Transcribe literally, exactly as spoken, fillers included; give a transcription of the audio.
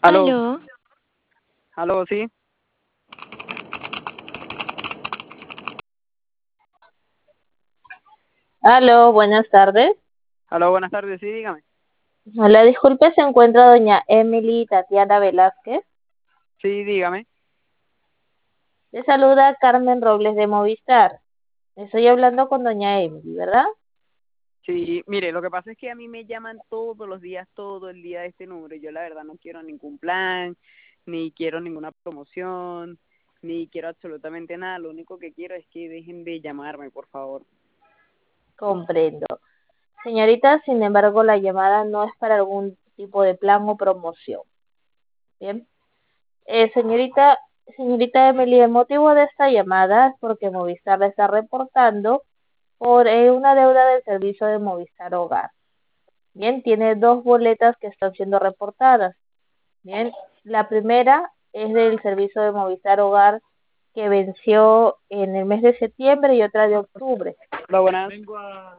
Aló, Aló, aló, sí, Aló, buenas tardes. aló, buenas tardes, sí, dígame. Hola, disculpe, se encuentra doña Emily Tatiana Velázquez. Sí, dígame. Le saluda Carmen Robles de Movistar. Estoy hablando con doña Emily, ¿verdad? Sí, mire, lo que pasa es que a mí me llaman todos los días, todo el día de este número, y yo la verdad no quiero ningún plan, ni quiero ninguna promoción, ni quiero absolutamente nada, lo único que quiero es que dejen de llamarme, por favor. Comprendo. Señorita, sin embargo, la llamada no es para algún tipo de plan o promoción. Bien. Eh, señorita, señorita Emily, el motivo de esta llamada es porque Movistar le está reportando por eh, una deuda del servicio de Movistar Hogar. Bien, tiene dos boletas que están siendo reportadas. Bien, la primera es del servicio de Movistar Hogar que venció en el mes de septiembre y otra de octubre. Hola, buenas.